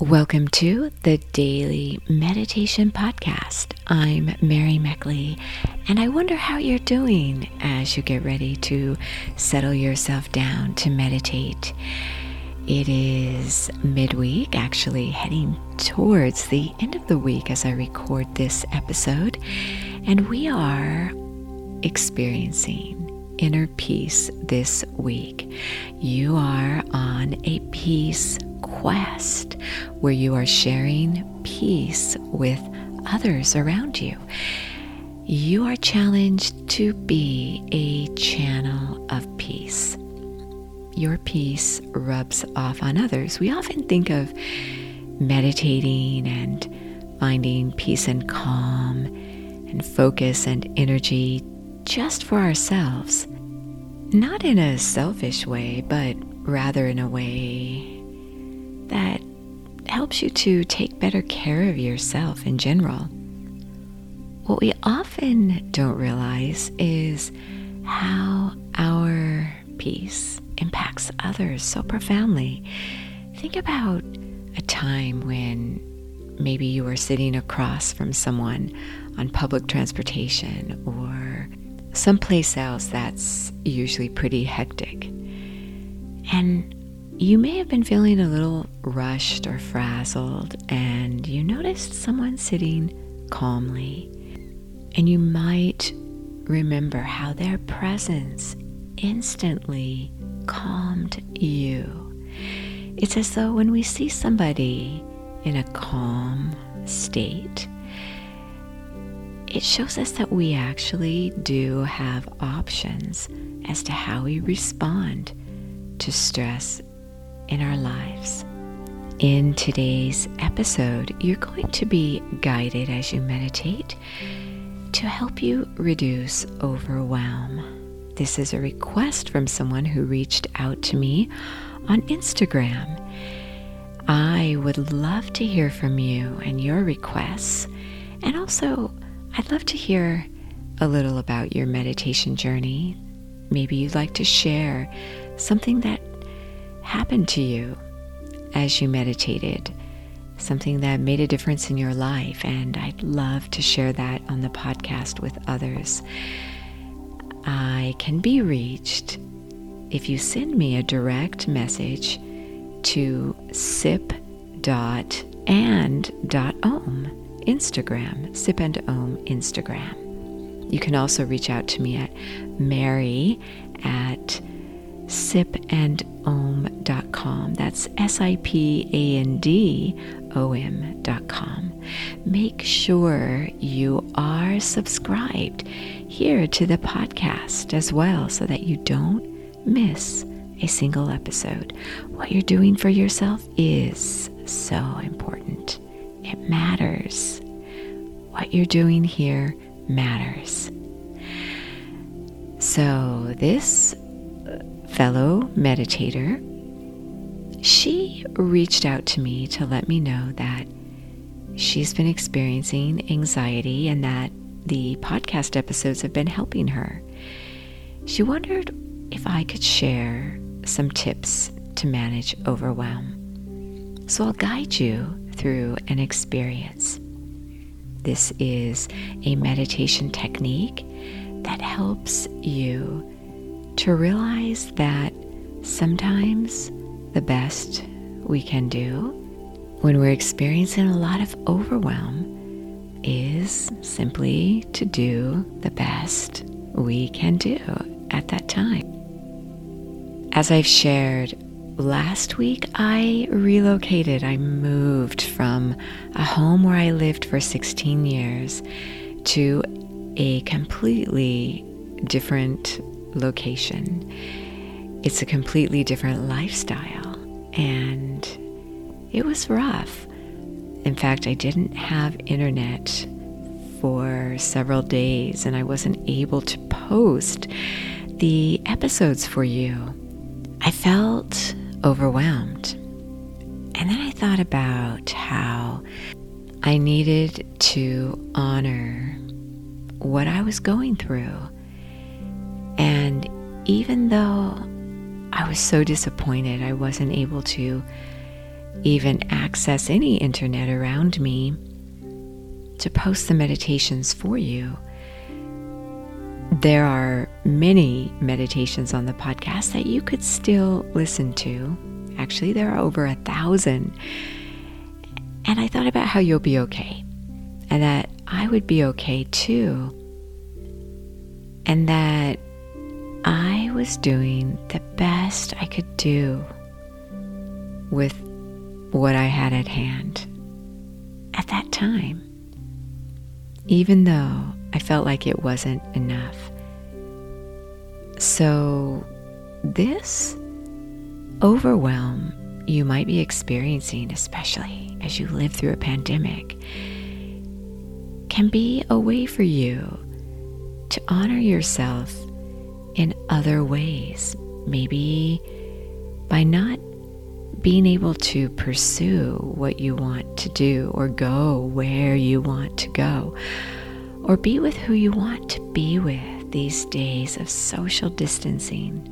Welcome to the Daily Meditation Podcast. I'm Mary Meckley, and I wonder how you're doing as you get ready to settle yourself down to meditate. It is midweek, actually heading towards the end of the week as I record this episode, and we are experiencing inner peace this week. You are on a peace quest where you are sharing peace with others around you. You are challenged to be a channel of peace. Your peace rubs off on others. We often think of meditating and finding peace and calm and focus and energy just for ourselves, not in a selfish way, but rather in a way that helps you to take better care of yourself in general. What we often don't realize is how our peace impacts others so profoundly. Think about a time when maybe you were sitting across from someone on public transportation or someplace else that's usually pretty hectic. And you may have been feeling a little rushed or frazzled, and you noticed someone sitting calmly. And you might remember how their presence instantly calmed you. It's as though when we see somebody in a calm state, it shows us that we actually do have options as to how we respond to stress in our lives. In today's episode, you're going to be guided as you meditate to help you reduce overwhelm. This is a request from someone who reached out to me on Instagram. I would love to hear from you and your requests, and also I'd love to hear a little about your meditation journey. Maybe you'd like to share something that happened to you as you meditated, something that made a difference in your life, and I'd love to share that on the podcast with others. I can be reached if you send me a direct message to sip.and.om Instagram, sipandom Instagram. You can also reach out to me at Mary at sipandom.com. That's SIPANDOM.com. Make sure you are subscribed here to the podcast as well so that you don't miss a single episode. What you're doing for yourself is so important. It matters. What you're doing here matters. So this fellow meditator, she reached out to me to let me know that she's been experiencing anxiety and that the podcast episodes have been helping her. She wondered if I could share some tips to manage overwhelm. So I'll guide you through an experience. This is a meditation technique that helps you to realize that sometimes the best we can do when we're experiencing a lot of overwhelm is simply to do the best we can do at that time. As I've shared, last week I relocated. I moved from a home where I lived for 16 years to a completely different location. It's a completely different lifestyle, and it was rough. In fact, I didn't have internet for several days, and I wasn't able to post the episodes for you. I felt overwhelmed. And then I thought about how I needed to honor what I was going through. And even though I was so disappointed I wasn't able to even access any internet around me to post the meditations for you. There are many meditations on the podcast that you could still listen to. Actually, there are over 1,000. And I thought about how you'll be okay, and that I would be okay too, and that I was doing the best I could do with what I had at hand at that time, even though I felt like it wasn't enough. So this overwhelm you might be experiencing, especially as you live through a pandemic, can be a way for you to honor yourself in other ways. Maybe by not being able to pursue what you want to do, or go where you want to go, or be with who you want to be with these days of social distancing.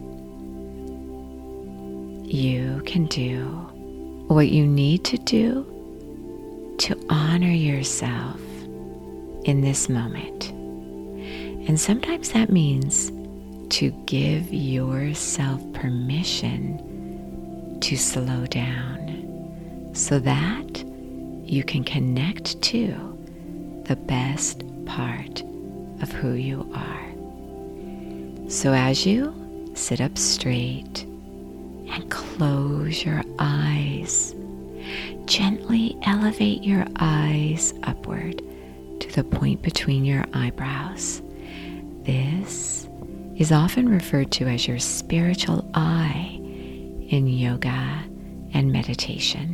You can do what you need to do to honor yourself in this moment. And sometimes that means to give yourself permission to slow down so that you can connect to the best part of who you are. So as you sit up straight and close your eyes, gently elevate your eyes upward to the point between your eyebrows. This is often referred to as your spiritual eye in yoga and meditation.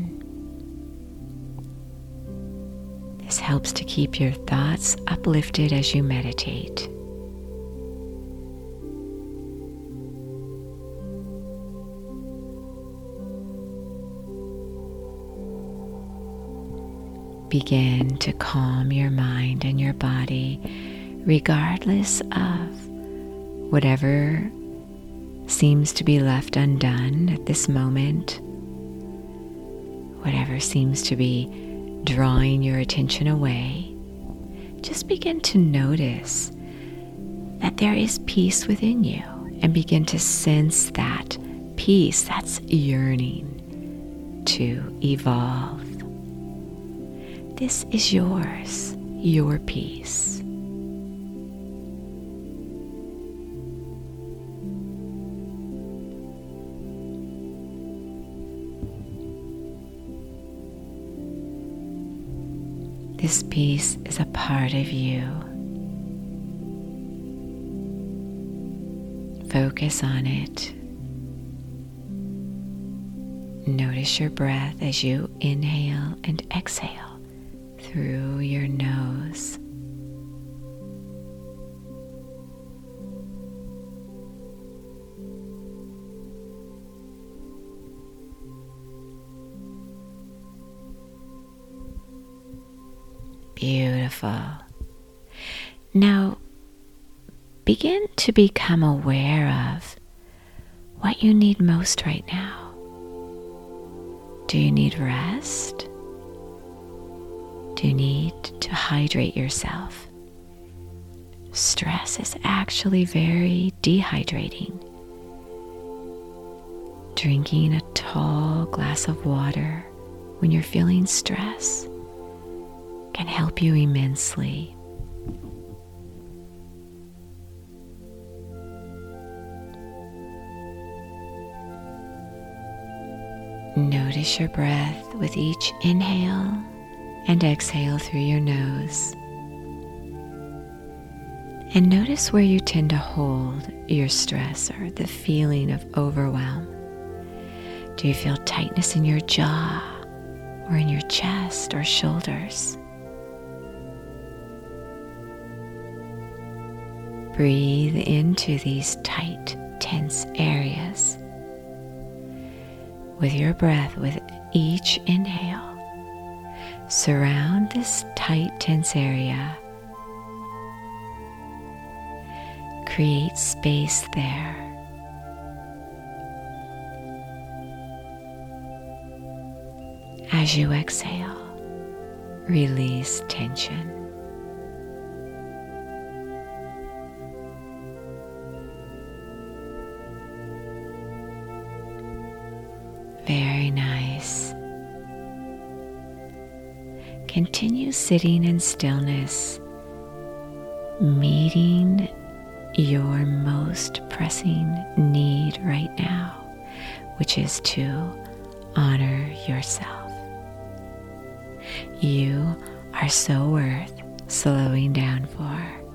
This helps to keep your thoughts uplifted as you meditate. Begin to calm your mind and your body, regardless of whatever seems to be left undone at this moment, whatever seems to be drawing your attention away. Just begin to notice that there is peace within you, and begin to sense that peace that's yearning to evolve. This is yours, your peace. This peace is a part of you. Focus on it. Notice your breath as you inhale and exhale through your nose. Beautiful. Now, begin to become aware of what you need most right now. Do you need rest? Do you need to hydrate yourself? Stress is actually very dehydrating. Drinking a tall glass of water when you're feeling stress can help you immensely. Notice your breath with each inhale and exhale through your nose. And notice where you tend to hold your stress or the feeling of overwhelm. Do you feel tightness in your jaw or in your chest or shoulders? Breathe into these tight, tense areas. With your breath, with each inhale, surround this tight, tense area. Create space there. As you exhale, release tension. Very nice. Continue sitting in stillness, meeting your most pressing need right now, which is to honor yourself. You are so worth slowing down for.